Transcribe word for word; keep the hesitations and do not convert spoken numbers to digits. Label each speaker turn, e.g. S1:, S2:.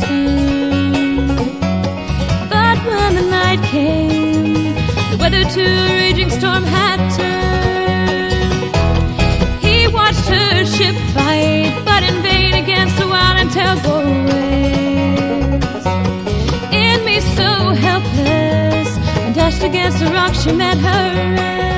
S1: him. But when the night came, the weather to a raging storm had turned. He watched her ship fight, but in vain against the wild and terrible waves. In me so helpless, and dashed against the rock, she met her end.